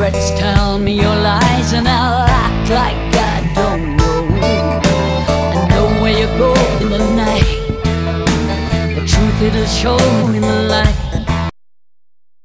secrets, tell me your lies, and I'll act like I don't know. I know where you go in the night, the truth it'll show in the light.